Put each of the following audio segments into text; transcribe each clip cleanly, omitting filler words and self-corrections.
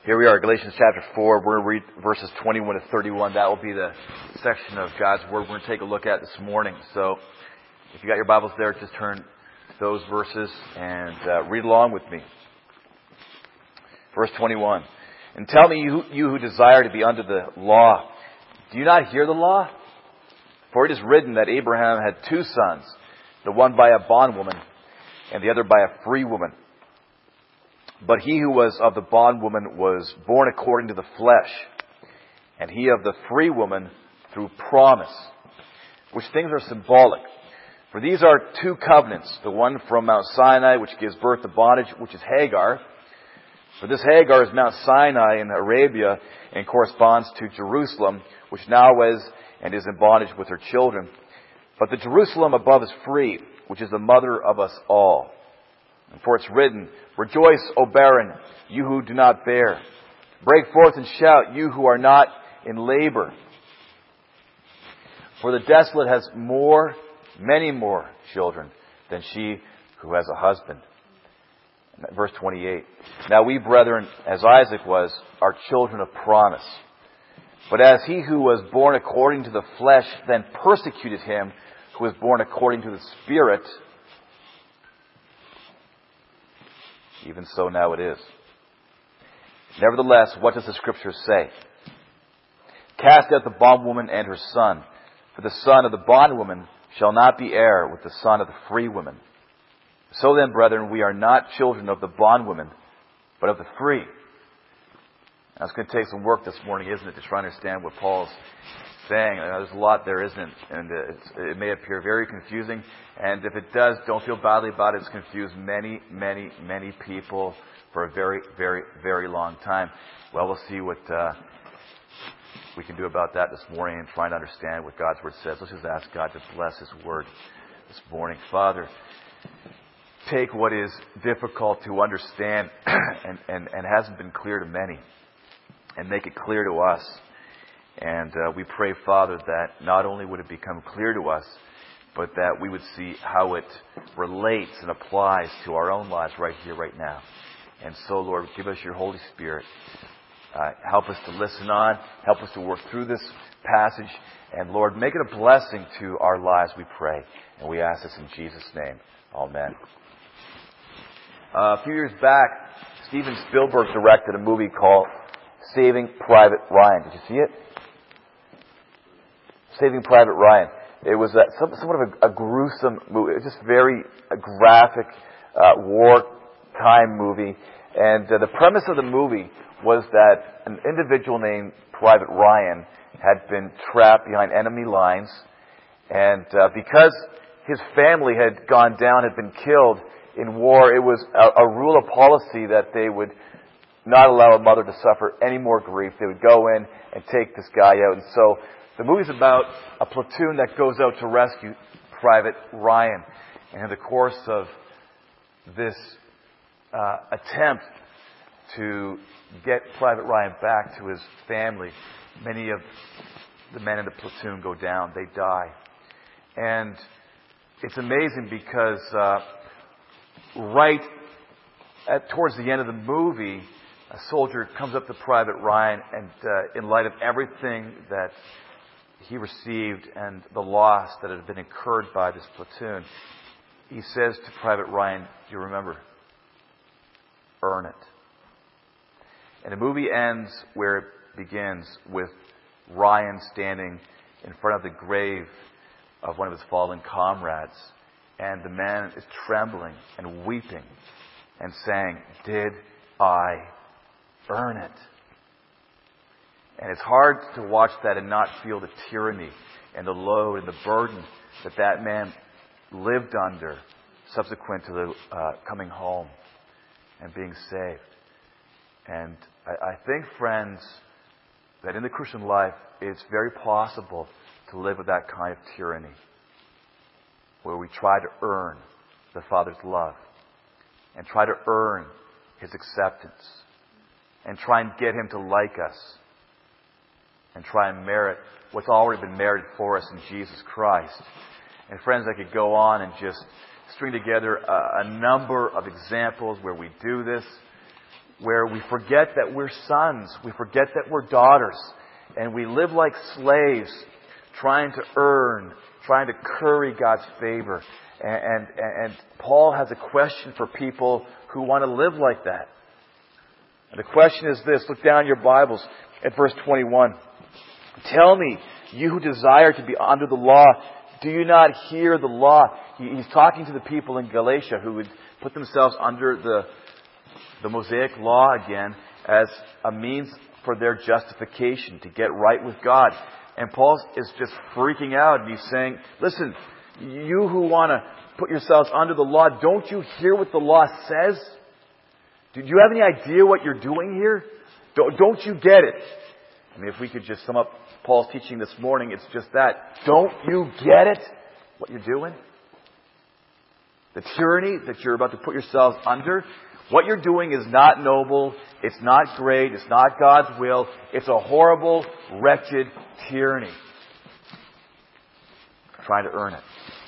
Here we are, Galatians chapter 4. We're going to read verses 21 to 31. That will be the section of God's Word we're going to take a look at this morning. So, if you got your Bibles there, just turn those verses and read along with me. Verse 21. And tell me, you who desire to be under the law, do you not hear the law? For it is written that Abraham had two sons, the one by a bondwoman and the other by a free woman. But he who was of the bondwoman was born according to the flesh, and he of the free woman through promise, which things are symbolic. For these are two covenants, the one from Mount Sinai, which gives birth to bondage, which is Hagar. For this Hagar is Mount Sinai in Arabia and corresponds to Jerusalem, which now is and is in bondage with her children. But the Jerusalem above is free, which is the mother of us all. And for it's written, Rejoice, O barren, you who do not bear. Break forth and shout, you who are not in labor. For the desolate has many more children than she who has a husband. Verse 28. Now we, brethren, as Isaac was, are children of promise. But as he who was born according to the flesh then persecuted him who was born according to the Spirit, even so now it is. Nevertheless, what does the Scripture say? Cast out the bondwoman and her son, for the son of the bondwoman shall not be heir with the son of the free woman. So then, brethren, we are not children of the bondwoman, but of the free. Now, it's going to take some work this morning, isn't it, to try to understand what Paul's saying. There's a lot there, isn't it? And it may appear very confusing. And if it does, don't feel badly about it. It's confused many, many, many people for a very, very, very long time. Well, we'll see what we can do about that this morning and try to understand what God's Word says. Let's just ask God to bless His Word this morning. Father, take what is difficult to understand and hasn't been clear to many and make it clear to us. And we pray, Father, that not only would it become clear to us, but that we would see how it relates and applies to our own lives right here, right now. And so, Lord, give us your Holy Spirit. Help us to listen on. Help us to work through this passage. And, Lord, make it a blessing to our lives, we pray. And we ask this in Jesus' name. Amen. A few years back, Steven Spielberg directed a movie called Saving Private Ryan. Did you see it? Saving Private Ryan. It was somewhat of a gruesome movie. It was just very graphic wartime movie. And the premise of the movie was that an individual named Private Ryan had been trapped behind enemy lines. And because his family had gone down, had been killed in war, it was a rule of policy that they would not allow a mother to suffer any more grief. They would go in and take this guy out. And so the movie's about a platoon that goes out to rescue Private Ryan. And in the course of this attempt to get Private Ryan back to his family, many of the men in the platoon go down. They die. And it's amazing because towards the end of the movie, a soldier comes up to Private Ryan and in light of everything that he received and the loss that had been incurred by this platoon, he says to Private Ryan, do you remember? Earn it. And the movie ends where it begins with Ryan standing in front of the grave of one of his fallen comrades. And the man is trembling and weeping and saying, did I earn it? And it's hard to watch that and not feel the tyranny and the load and the burden that that man lived under subsequent to the coming home and being saved. And I think, friends, that in the Christian life, it's very possible to live with that kind of tyranny, where we try to earn the Father's love and try to earn His acceptance and try and get Him to like us and try and merit what's already been merited for us in Jesus Christ. And friends, I could go on and just string together a number of examples where we do this. where we forget that we're sons, we forget that we're daughters, and we live like slaves, trying to earn, trying to curry God's favor. And Paul has a question for people who want to live like that. And the question is this. Look down in your Bibles at verse 21. Tell me, you who desire to be under the law, do you not hear the law? He's talking to the people in Galatia who would put themselves under the Mosaic law again as a means for their justification, to get right with God. And Paul is just freaking out, and he's saying, listen, you who want to put yourselves under the law, don't you hear what the law says? Do you have any idea what you're doing here? Don't you get it? I mean, if we could just sum up Paul's teaching this morning, it's just that. Don't you get it? What you're doing? The tyranny that you're about to put yourselves under? What you're doing is not noble. It's not great. It's not God's will. It's a horrible, wretched tyranny. Trying to earn it.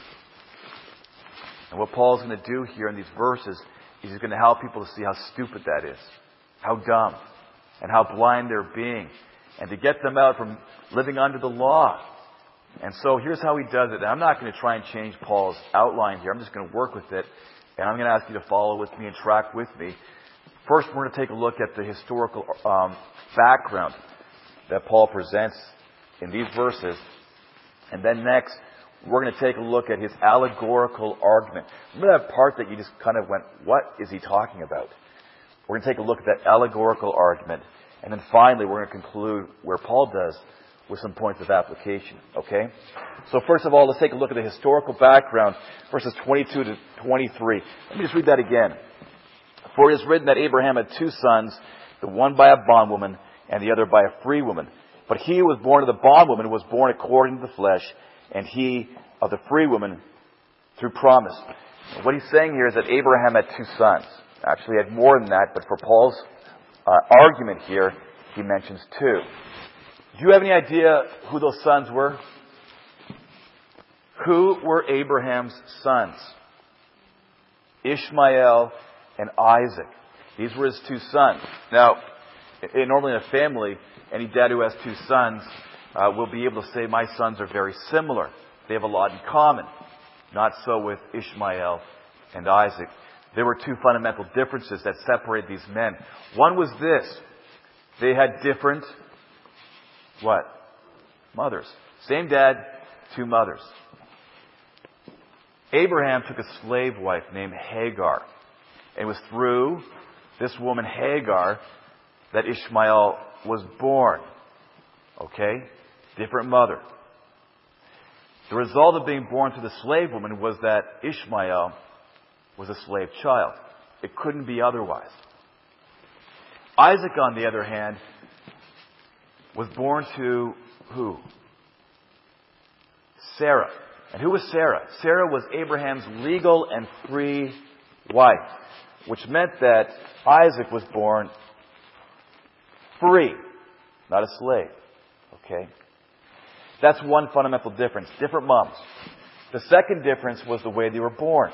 And what Paul's going to do here in these verses is he's going to help people to see how stupid that is, how dumb, and how blind they're being, and to get them out from living under the law. And so here's how he does it. And I'm not going to try and change Paul's outline here. I'm just going to work with it, and I'm going to ask you to follow with me and track with me. First, we're going to take a look at the historical background that Paul presents in these verses. And then next, we're going to take a look at his allegorical argument. Remember that part that you just kind of went, what is he talking about? We're going to take a look at that allegorical argument. And then finally, we're going to conclude where Paul does with some points of application. Okay? So first of all, let's take a look at the historical background, verses 22 to 23. Let me just read that again. For it is written that Abraham had two sons, the one by a bondwoman and the other by a free woman. But he who was born of the bondwoman was born according to the flesh, and he of the free woman through promise. What he's saying here is that Abraham had two sons. Actually, he had more than that, but for Paul's argument here, he mentions two. Do you have any idea who those sons were? Who were Abraham's sons? Ishmael and Isaac. These were his two sons. Now, normally in a family, any dad who has two sons will be able to say, my sons are very similar. They have a lot in common. Not so with Ishmael and Isaac. There were two fundamental differences that separated these men. One was this. They had different, what? Mothers. Same dad, two mothers. Abraham took a slave wife named Hagar. It was through this woman Hagar that Ishmael was born. Okay? Different mother. The result of being born to the slave woman was that Ishmael was a slave child. It couldn't be otherwise. Isaac, on the other hand, was born to who? Sarah. And who was Sarah? Sarah was Abraham's legal and free wife, which meant that Isaac was born free, not a slave. Okay? That's one fundamental difference. Different moms. The second difference was the way they were born.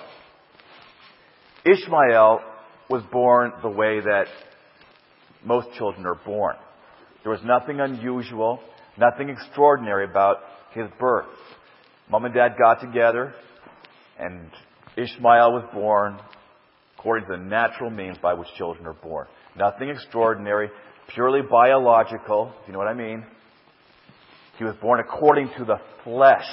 Ishmael was born the way that most children are born. There was nothing unusual, nothing extraordinary about his birth. Mom and Dad got together, and Ishmael was born according to the natural means by which children are born. Nothing extraordinary, purely biological, if you know what I mean. He was born according to the flesh.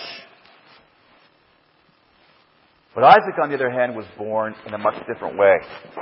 But Isaac, on the other hand, was born in a much different way.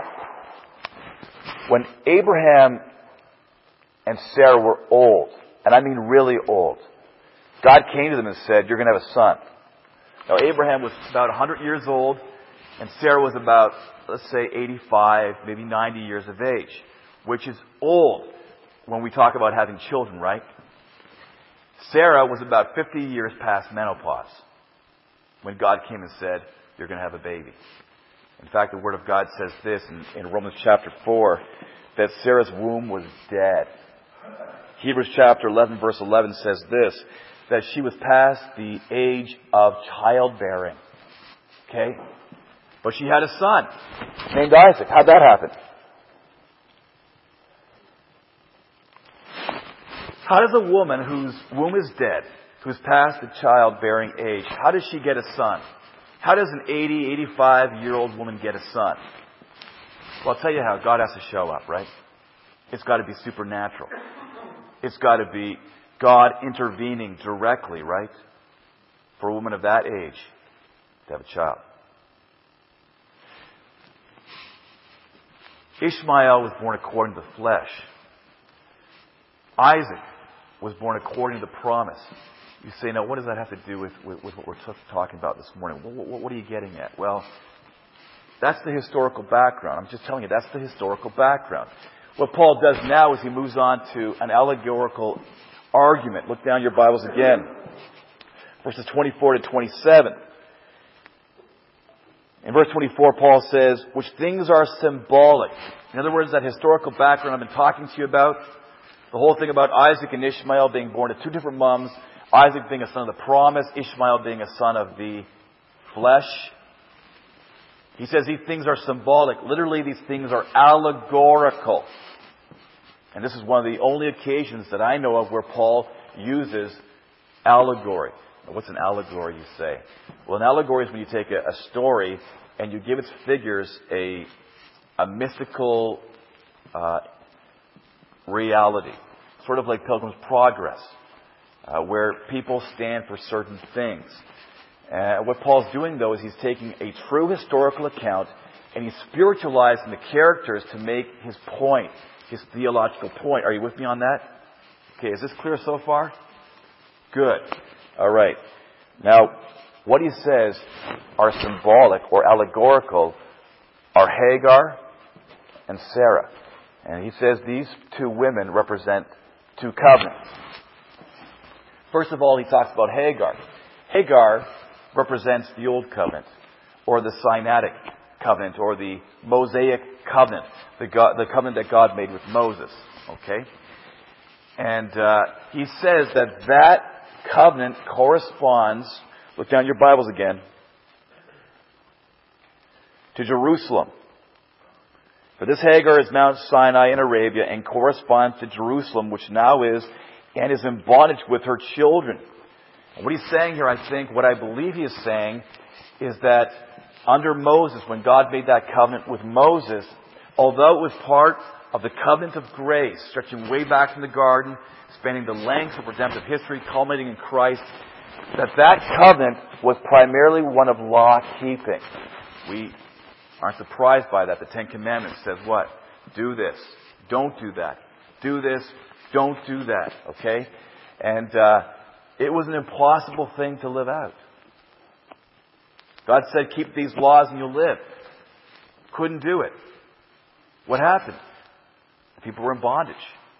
When Abraham and Sarah were old, and I mean really old, God came to them and said, you're going to have a son. Now, Abraham was about 100 years old, and Sarah was about, let's say, 85, maybe 90 years of age, which is old when we talk about having children, right? Sarah was about 50 years past menopause when God came and said, you're going to have a baby. In fact, the Word of God says this in Romans chapter 4, that Sarah's womb was dead. Hebrews chapter 11, verse 11 says this, that she was past the age of childbearing. Okay? But she had a son named Isaac. How'd that happen? How does a woman whose womb is dead, who's past the childbearing age, how does she get a son? How does an 80, 85-year-old woman get a son? Well, I'll tell you how. God has to show up, right? It's got to be supernatural. It's got to be God intervening directly, right? For a woman of that age to have a child. Ishmael was born according to the flesh. Isaac was born according to the promise. You say, now what does that have to do with what we're talking about this morning? What are you getting at? Well, that's the historical background. I'm just telling you, that's the historical background. What Paul does now is he moves on to an allegorical argument. Look down your Bibles again. Verses 24 to 27. In verse 24, Paul says, which things are symbolic. In other words, that historical background I've been talking to you about, the whole thing about Isaac and Ishmael being born to two different moms, Isaac being a son of the promise, Ishmael being a son of the flesh. He says these things are symbolic. Literally, these things are allegorical. And this is one of the only occasions that I know of where Paul uses allegory. Now, what's an allegory, you say? Well, an allegory is when you take a story and you give its figures a mystical reality. Sort of like Pilgrim's Progress, where people stand for certain things. What Paul's doing, though, is he's taking a true historical account and he's spiritualizing the characters to make his point, his theological point. Are you with me on that? Okay, is this clear so far? Good. All right. Now, what he says are symbolic or allegorical are Hagar and Sarah. And he says these two women represent two covenants. First of all, he talks about Hagar. Hagar represents the Old Covenant, or the Sinaitic Covenant, or the Mosaic Covenant, the covenant that God made with Moses. Okay? And he says that covenant corresponds, look down your Bibles again, to Jerusalem. For this Hagar is Mount Sinai in Arabia and corresponds to Jerusalem, which now is and is in bondage with her children. And what he's saying here, I think, what I believe he is saying, is that under Moses, when God made that covenant with Moses, although it was part of the covenant of grace, stretching way back from the garden, spanning the length of redemptive history, culminating in Christ, that covenant was primarily one of law-keeping. We aren't surprised by that. The Ten Commandments says what? Do this. Don't do that. Do this. Don't do that. Okay? And it was an impossible thing to live out. God said, keep these laws and you'll live. Couldn't do it. What happened? People were in bondage.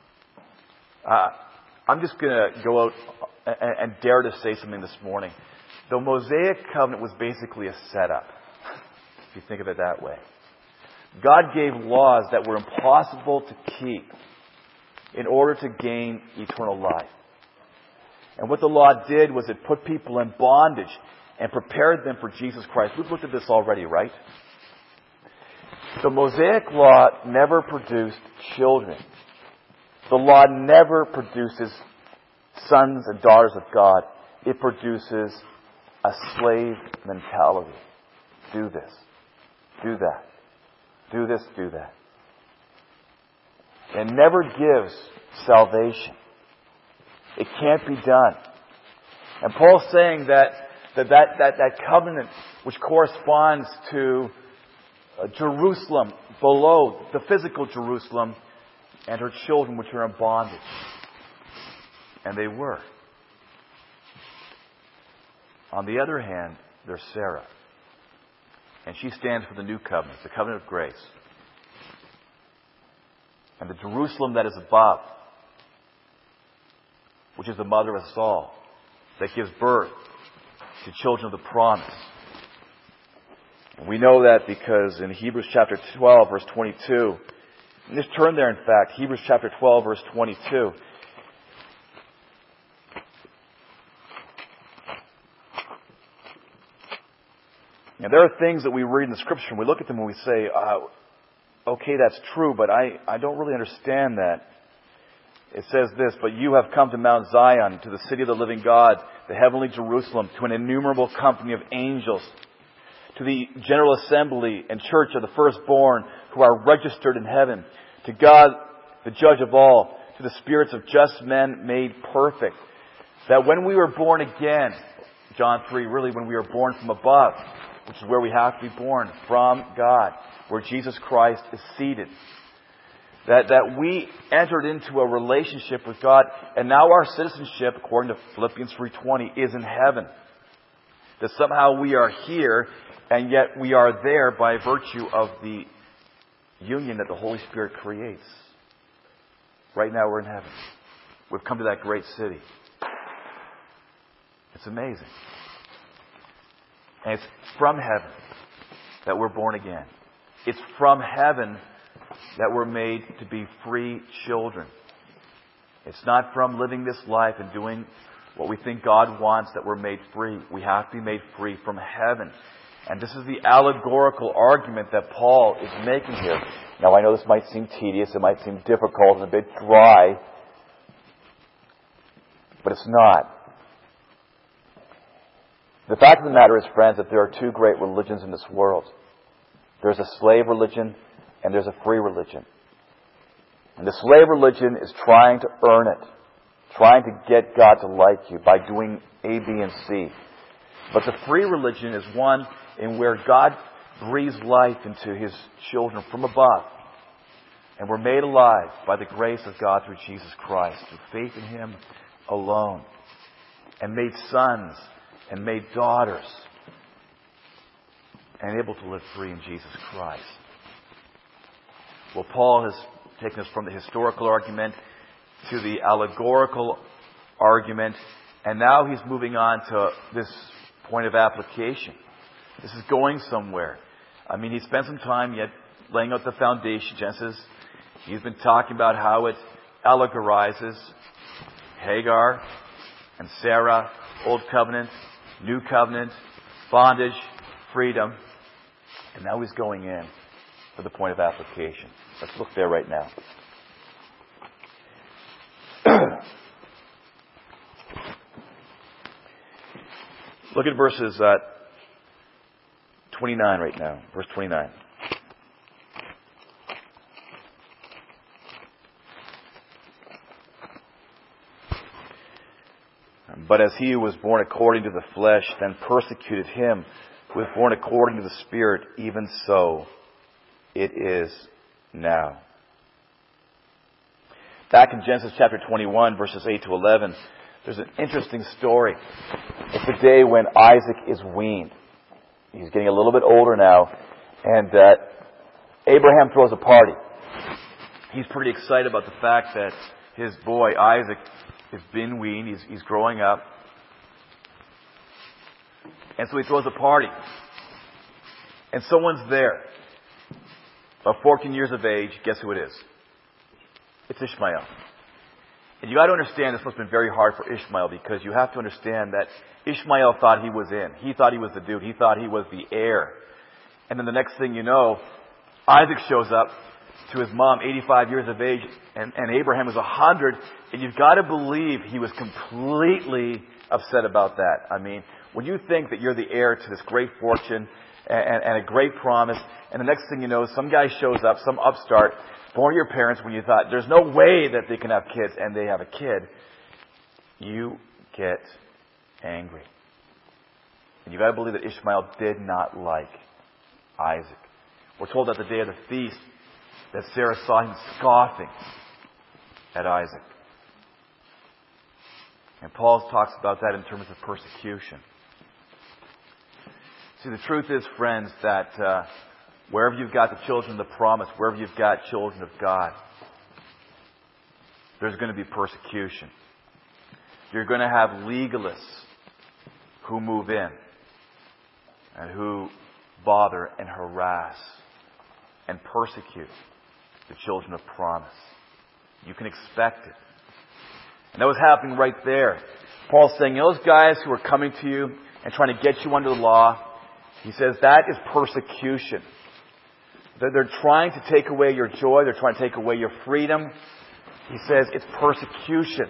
I'm just going to go out and dare to say something this morning. The Mosaic covenant was basically a setup, if you think of it that way. God gave laws that were impossible to keep in order to gain eternal life. And what the law did was it put people in bondage and prepared them for Jesus Christ. We've looked at this already, right? The Mosaic law never produced children. The law never produces sons and daughters of God. It produces a slave mentality. Do this. Do that. Do this, do that. It never gives salvation. It can't be done. And Paul's saying that covenant, which corresponds to Jerusalem below, the physical Jerusalem, and her children which are in bondage. And they were. On the other hand, there's Sarah. And she stands for the new covenant, the covenant of grace. And the Jerusalem that is above, which is the mother of us all, that gives birth to children of the promise. And we know that because in Hebrews chapter 12, verse 22, and just turn there, in fact, Hebrews chapter 12, verse 22. Now, there are things that we read in the Scripture, and we look at them and we say, okay, that's true, but I don't really understand that. It says this, "But you have come to Mount Zion, to the city of the living God, the heavenly Jerusalem, to an innumerable company of angels, to the general assembly and church of the firstborn who are registered in heaven, to God, the judge of all, to the spirits of just men made perfect." That when we were born again, John 3, really when we were born from above, which is where we have to be born, from God, where Jesus Christ is seated, that we entered into a relationship with God, and now our citizenship, according to Philippians 3:20, is in heaven. That somehow we are here, and yet we are there by virtue of the union that the Holy Spirit creates. Right now we're in heaven. We've come to that great city. It's amazing. And it's from heaven that we're born again. It's from heaven that we're made to be free children. It's not from living this life and doing what we think God wants that we're made free. We have to be made free from heaven. And this is the allegorical argument that Paul is making here. Now I know this might seem tedious, it might seem difficult and a bit dry, but it's not. The fact of the matter is, friends, that there are two great religions in this world. There's a slave religion and there's a free religion. And the slave religion is trying to earn it, trying to get God to like you by doing A, B, and C. But the free religion is one in where God breathes life into His children from above. And we're made alive by the grace of God through Jesus Christ, through faith in Him alone. And made sons and made daughters. And able to live free in Jesus Christ. Well, Paul has taken us from the historical argument to the allegorical argument. And now he's moving on to this point of application. This is going somewhere. I mean, he spent some time yet laying out the foundation. Genesis, he's been talking about how it allegorizes Hagar and Sarah, Old Covenant, New Covenant, bondage, freedom. And now he's going in for the point of application. Let's look there right now. Look at verses 29 right now. Verse 29. But as he who was born according to the flesh then persecuted him who was born according to the Spirit, even so it is now. Back in Genesis chapter 21, verses 8 to 11, there's an interesting story. It's the day when Isaac is weaned. He's getting a little bit older now, and Abraham throws a party. He's pretty excited about the fact that his boy Isaac has been weaned. He's growing up. And so he throws a party. And someone's there. About 14 years of age. Guess who it is? It's Ishmael. And you got to understand this must have been very hard for Ishmael, because you have to understand that Ishmael thought he was in. He thought he was the dude. He thought he was the heir. And then the next thing you know, Isaac shows up to his mom, 85 years of age, and Abraham is 100. And you've got to believe he was completely upset about that. I mean, when you think that you're the heir to this great fortune and a great promise, and the next thing you know, some guy shows up, some upstart, born to your parents when you thought there's no way that they can have kids, and they have a kid, you get angry. And you've got to believe that Ishmael did not like Isaac. We're told that the day of the feast that Sarah saw him scoffing at Isaac. And Paul talks about that in terms of persecution. See, the truth is, friends, that wherever you've got the children of the promise, wherever you've got children of God, there's going to be persecution. You're going to have legalists who move in and who bother and harass and persecute the children of promise. You can expect it. And that was happening right there. Paul's saying, those guys who are coming to you and trying to get you under the law, he says that is persecution. They're trying to take away your joy. They're trying to take away your freedom. He says it's persecution.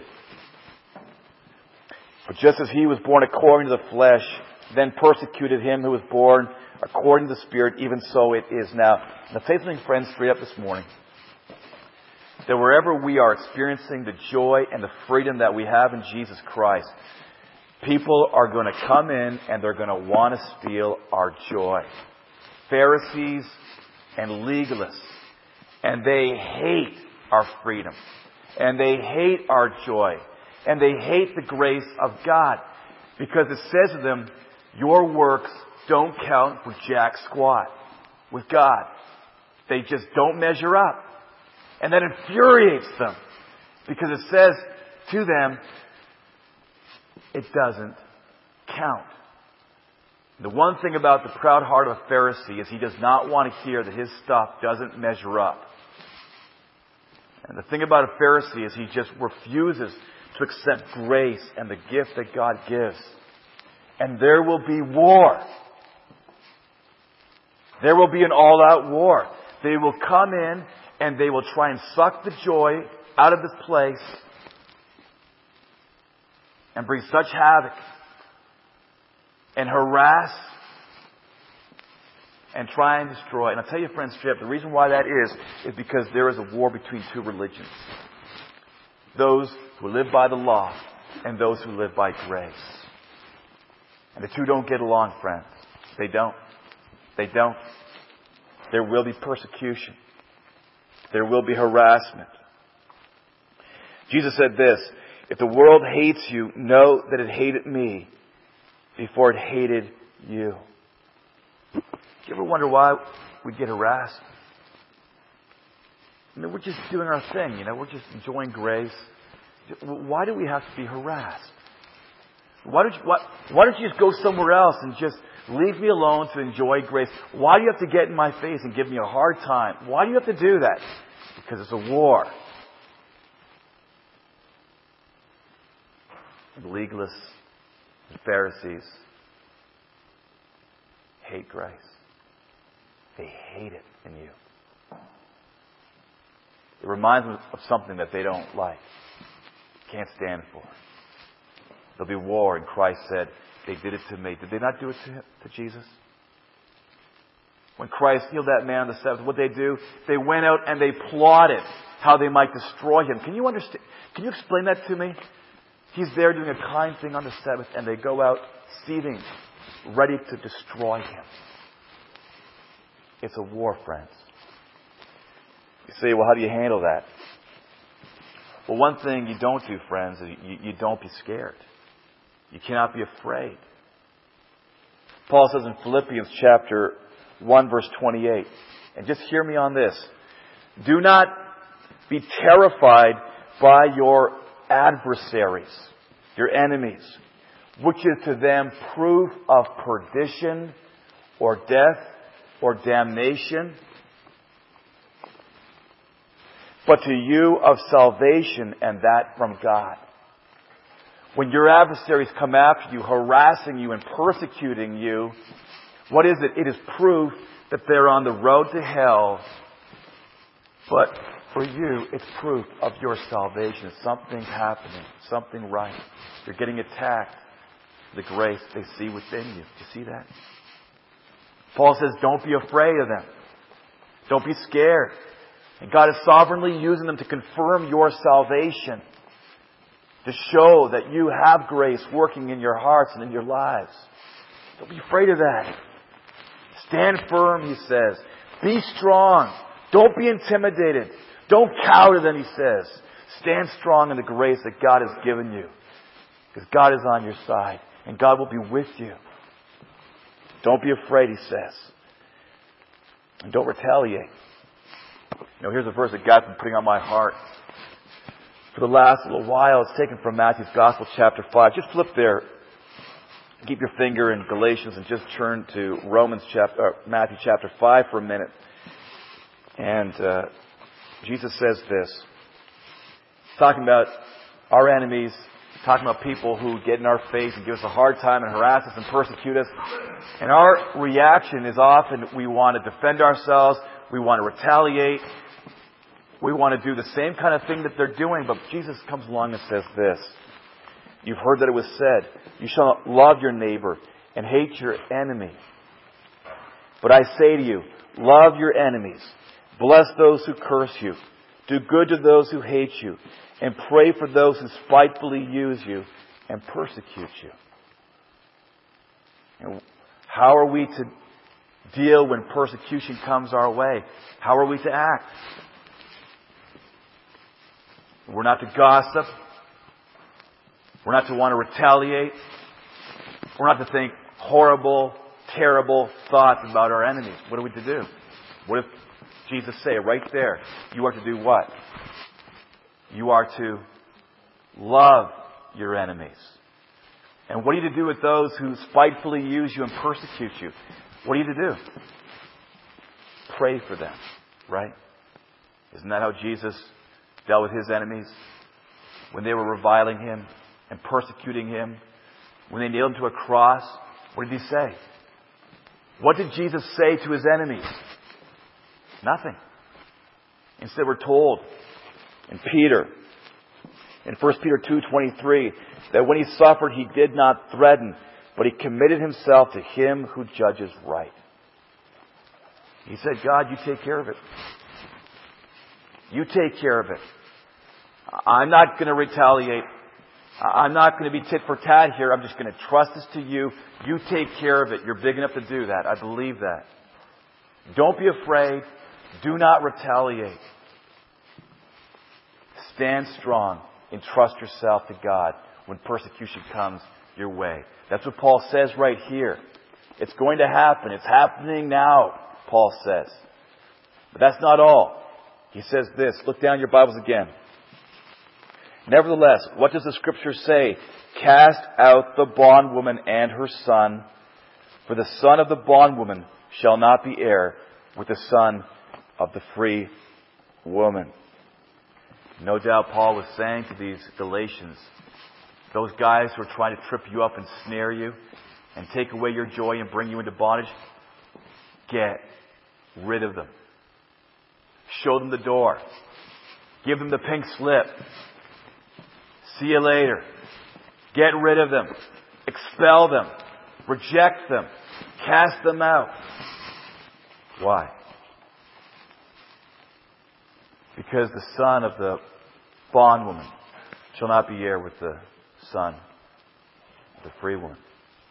But just as he was born according to the flesh, then persecuted him who was born according to the Spirit, even so it is now. And I'll tell you something, friends, straight up this morning. That wherever we are experiencing the joy and the freedom that we have in Jesus Christ, people are going to come in and they're going to want to steal our joy. Pharisees and legalists. And they hate our freedom. And they hate our joy. And they hate the grace of God. Because it says to them, your works don't count for jack squat with God. They just don't measure up. And that infuriates them. Because it says to them, it doesn't count. The one thing about the proud heart of a Pharisee is he does not want to hear that his stuff doesn't measure up. And the thing about a Pharisee is he just refuses to accept grace and the gift that God gives. And there will be war. There will be an all-out war. They will come in and they will try and suck the joy out of this place and bring such havoc and harass and try and destroy. And I'll tell you, friends, straight up, the reason why that is because there is a war between two religions. Those who live by the law and those who live by grace. And the two don't get along, friends. They don't. They don't. There will be persecution. There will be harassment. Jesus said this, if the world hates you, know that it hated me before it hated you. Do you ever wonder why we get harassed? I mean, we're just doing our thing, we're just enjoying grace. Why do we have to be harassed? Why don't you just go somewhere else and just leave me alone to enjoy grace? Why do you have to get in my face and give me a hard time? Why do you have to do that? Because it's a war. The legalists, the Pharisees hate grace. They hate it in you. It reminds them of something that they don't like. Can't stand for. There'll be war, and Christ said, they did it to me. Did they not do it to Jesus? When Christ healed that man on the Sabbath, what did they do? They went out and they plotted how they might destroy him. Can you understand? Can you explain that to me? He's there doing a kind thing on the Sabbath, and they go out seething, ready to destroy him. It's a war, friends. You say, well, how do you handle that? Well, one thing you don't do, friends, is you don't be scared. You cannot be afraid. Paul says in Philippians chapter 1, verse 28, and just hear me on this. Do not be terrified by your adversaries, your enemies, which is to them proof of perdition or death or damnation, but to you of salvation, and that from God. When your adversaries come after you, harassing you and persecuting you, what is it? It is proof that they're on the road to hell. But for you, it's proof of your salvation. Something's happening. Something right. You're getting attacked. The grace they see within you. Do you see that? Paul says, don't be afraid of them. Don't be scared. And God is sovereignly using them to confirm your salvation. To show that you have grace working in your hearts and in your lives. Don't be afraid of that. Stand firm, he says. Be strong. Don't be intimidated. Don't cower to them, he says. Stand strong in the grace that God has given you. Because God is on your side. And God will be with you. Don't be afraid, he says. And don't retaliate. Here's a verse that God's been putting on my heart for the last little while. It's taken from Matthew's Gospel, chapter 5. Just flip there. Keep your finger in Galatians and just turn to Matthew chapter 5 for a minute. And Jesus says this. Talking about our enemies. Talking about people who get in our face and give us a hard time and harass us and persecute us. And our reaction is often we want to defend ourselves. We want to retaliate. We want to do the same kind of thing that they're doing, but Jesus comes along and says this. You've heard that it was said, you shall love your neighbor and hate your enemy. But I say to you, love your enemies. Bless those who curse you. Do good to those who hate you. And pray for those who spitefully use you and persecute you. And how are we to deal when persecution comes our way? How are we to act? We're not to gossip. We're not to want to retaliate. We're not to think horrible, terrible thoughts about our enemies. What are we to do? What if Jesus say right there, you are to do what? You are to love your enemies. And what are you to do with those who spitefully use you and persecute you? What are you to do? Pray for them, right? Isn't that how Jesus dealt with His enemies? When they were reviling Him and persecuting Him, when they nailed Him to a cross, what did He say? What did Jesus say to His enemies? Nothing. Instead, we're told in Peter, in 1 Peter 2:23, that when He suffered, He did not threaten, but He committed Himself to Him who judges right. He said, God, you take care of it. You take care of it. I'm not going to retaliate. I'm not going to be tit for tat here. I'm just going to trust this to you. You take care of it. You're big enough to do that. I believe that. Don't be afraid. Do not retaliate. Stand strong and trust yourself to God when persecution comes your way. That's what Paul says right here. It's going to happen. It's happening now, Paul says. But that's not all. He says this. Look down your Bibles again. Nevertheless, what does the Scripture say? Cast out the bondwoman and her son, for the son of the bondwoman shall not be heir with the son of the free woman. No doubt Paul was saying to these Galatians, those guys who are trying to trip you up and snare you and take away your joy and bring you into bondage, get rid of them. Show them the door. Give them the pink slip. See you later. Get rid of them. Expel them. Reject them. Cast them out. Why? Because the son of the bondwoman shall not be heir with the son of the free woman.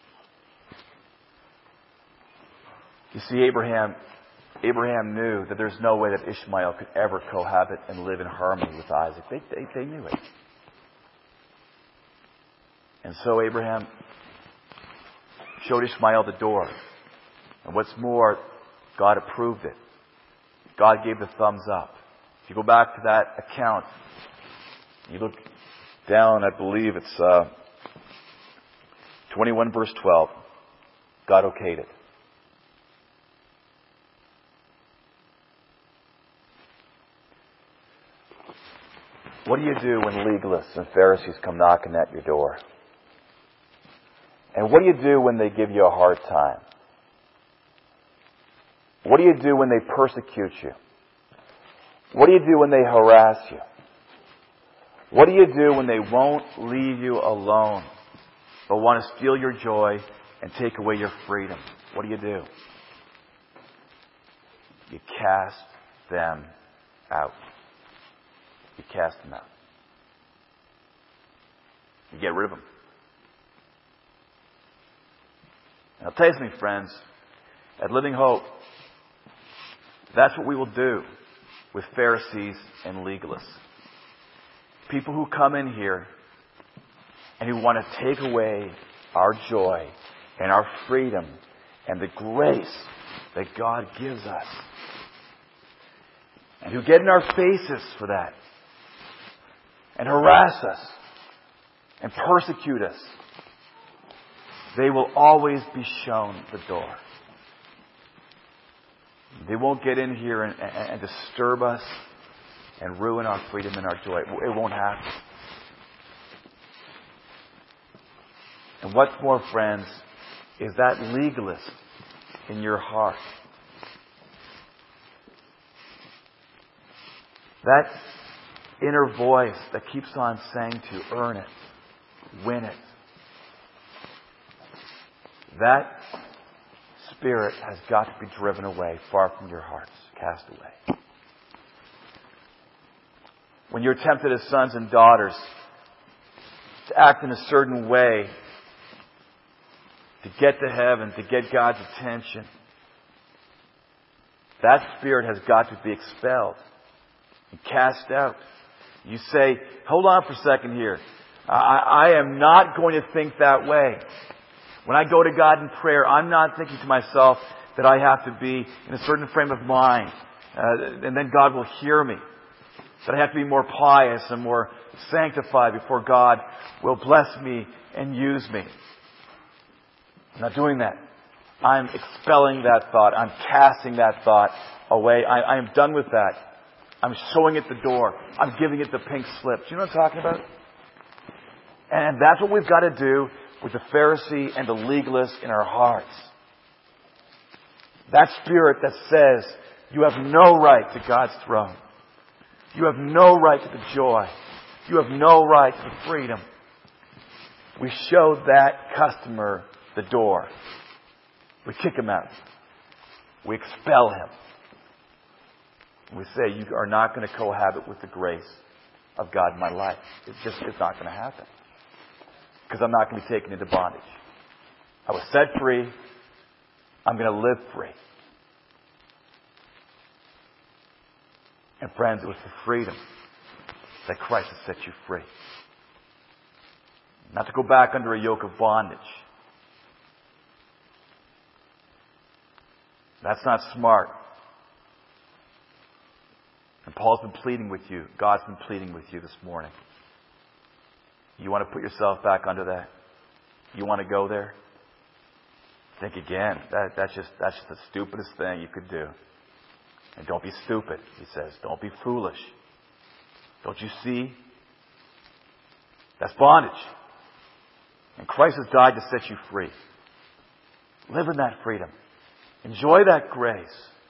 You see, Abraham knew that there's no way that Ishmael could ever cohabit and live in harmony with Isaac. They knew it. And so Abraham showed Ishmael the door. And what's more, God approved it. God gave the thumbs up. If you go back to that account, you look down, I believe it's 21 verse 12. God okayed it. What do you do when legalists and Pharisees come knocking at your door? And what do you do when they give you a hard time? What do you do when they persecute you? What do you do when they harass you? What do you do when they won't leave you alone, but want to steal your joy and take away your freedom? What do? You cast them out. You cast them out. You get rid of them. And I'll tell you something, friends. At Living Hope, that's what we will do with Pharisees and legalists. People who come in here and who want to take away our joy and our freedom and the grace that God gives us. And who get in our faces for that. And harass us. And persecute us. They will always be shown the door. They won't get in here and disturb us and ruin our freedom and our joy. It won't happen. And what's more, friends, is that legalist in your heart. That inner voice that keeps on saying to you, earn it, win it. That spirit has got to be driven away, far from your hearts, cast away. When you're tempted as sons and daughters to act in a certain way, to get to heaven, to get God's attention, that spirit has got to be expelled and cast out. You say, hold on for a second here. I am not going to think that way. When I go to God in prayer, I'm not thinking to myself that I have to be in a certain frame of mind, and then God will hear me. That I have to be more pious and more sanctified before God will bless me and use me. I'm not doing that. I'm expelling that thought. I'm casting that thought away. I am done with that. I'm showing it the door. I'm giving it the pink slip. Do you know what I'm talking about? And that's what we've got to do with the Pharisee and the legalist in our hearts. That spirit that says you have no right to God's throne. You have no right to the joy. You have no right to the freedom. We show that customer the door. We kick him out. We expel him. We say, you are not going to cohabit with the grace of God in my life. It's not going to happen. Because I'm not going to be taken into bondage. I was set free. I'm going to live free. And friends, it was for freedom that Christ has set you free. Not to go back under a yoke of bondage. That's not smart. And Paul's been pleading with you. God's been pleading with you this morning. You want to put yourself back under that? You want to go there? Think again. That's just the stupidest thing you could do. And don't be stupid, he says. Don't be foolish. Don't you see? That's bondage. And Christ has died to set you free. Live in that freedom. Enjoy that grace.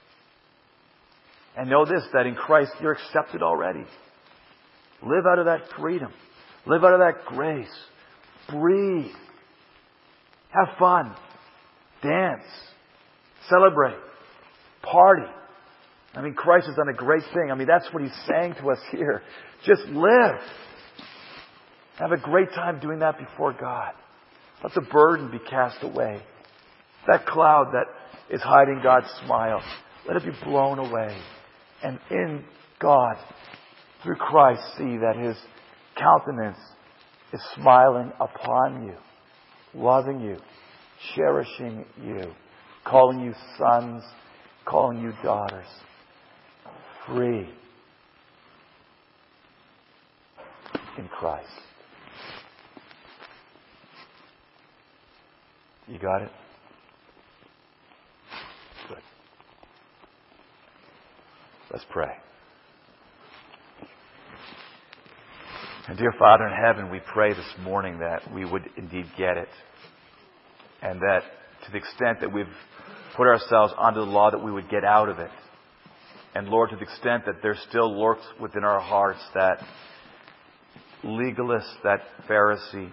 And know this, that in Christ you're accepted already. Live out of that freedom. Live out of that grace. Breathe. Have fun. Dance. Celebrate. Party. I mean, Christ has done a great thing. I mean, that's what He's saying to us here. Just live. Have a great time doing that before God. Let the burden be cast away. That cloud that is hiding God's smile, let it be blown away. And in God, through Christ, see that His countenance is smiling upon you, loving you, cherishing you, calling you sons, calling you daughters. Free in Christ. You got it? Good. Let's pray. And dear Father in heaven, we pray this morning that we would indeed get it. And that to the extent that we've put ourselves under the law, that we would get out of it. And Lord, to the extent that there still lurks within our hearts that legalist, that Pharisee,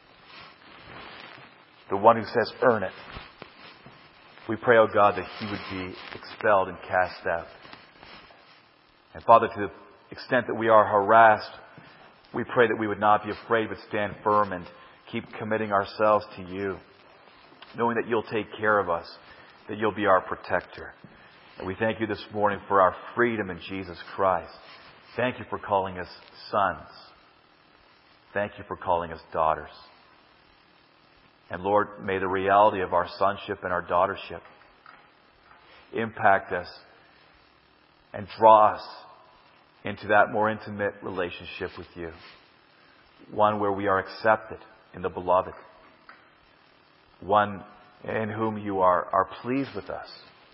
the one who says, earn it. We pray, oh God, that he would be expelled and cast out. And Father, to the extent that we are harassed, we pray that we would not be afraid but stand firm and keep committing ourselves to you, knowing that you'll take care of us, that you'll be our protector. And we thank you this morning for our freedom in Jesus Christ. Thank you for calling us sons. Thank you for calling us daughters. And Lord, may the reality of our sonship and our daughtership impact us and draw us into that more intimate relationship with you. One where we are accepted in the beloved. One in whom you are pleased with us.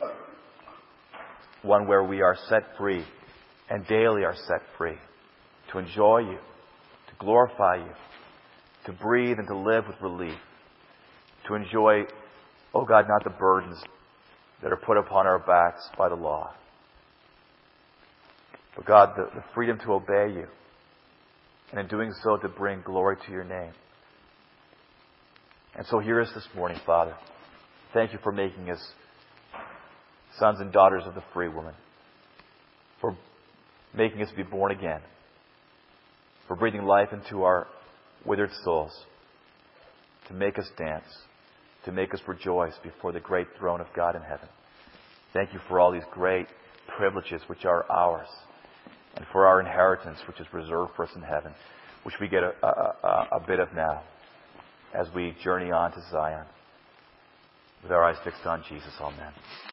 One where we are set free and daily are set free to enjoy you, to glorify you, to breathe and to live with relief, to enjoy, oh God, not the burdens that are put upon our backs by the law. but God, the freedom to obey you. And in doing so, to bring glory to your name. And so hear us this morning, Father. Thank you for making us sons and daughters of the free woman. For making us be born again. For breathing life into our withered souls. To make us dance. To make us rejoice before the great throne of God in heaven. Thank you for all these great privileges which are ours. And for our inheritance which is reserved for us in heaven. Which we get a bit of now. As we journey on to Zion. With our eyes fixed on Jesus. Amen.